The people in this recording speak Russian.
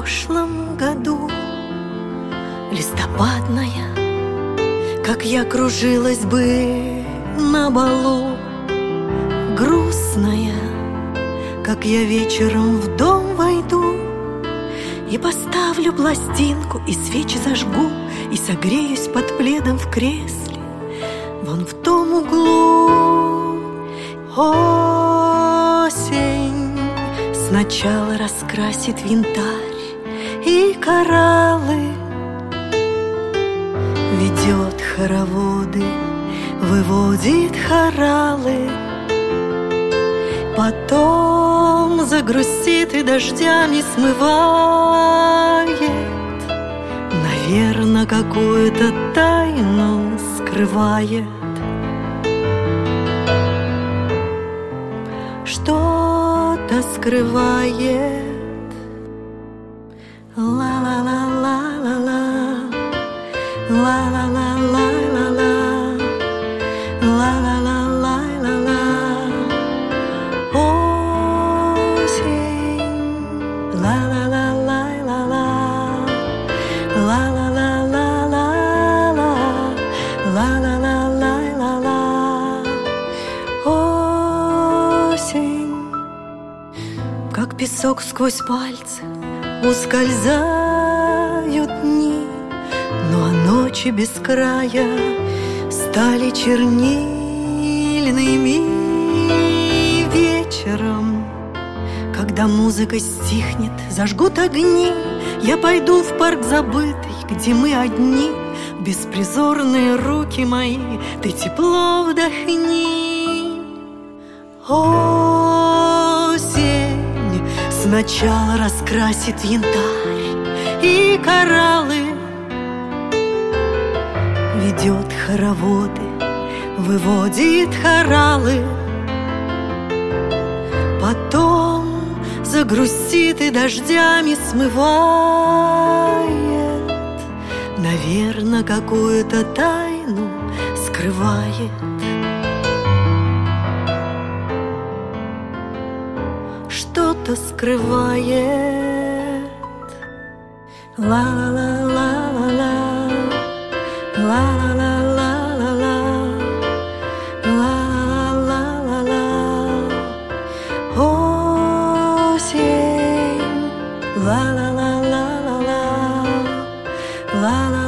прошлом году, листопадная, как я кружилась бы на балу, грустная, как я вечером в дом войду и поставлю пластинку, и свечи зажгу, и согреюсь под пледом в кресле вон в том углу. Осень сначала раскрасит янтарь и кораллы, ведет хороводы, выводит хоралы, потом загрустит и дождями смывает, наверно, какую-то тайну скрывает. Что-то скрывает. Ла-ла-ла-ла-ла-ла, ла-ла-ла-ла-ла-ла, ла-ла-ла-ла-ла-ла. Осень, ла-ла-ла-ла-ла-ла, ла-ла-ла-ла-ла-ла, ла-ла-ла-ла-ла-ла. Осень, как песок сквозь пальцы ускользают дни, ну а ночи без края стали чернильными. Вечером, когда музыка стихнет, зажгут огни, я пойду в парк забытый, где мы одни. Беспризорные руки мои, ты тепло вдохни. Осень сначала раскрасит янтарь и кораллы, ведет хороводы, выводит хоралы, потом загрустит и дождями смывает, наверно, какую-то тайну скрывает. Что-то скрывает. Ла-ла-ла-ла-ла, ла-ла-ла-ла-ла, ла-ла-ла-ла-ла. Осень, ла-ла-ла-ла-ла, ла-ла.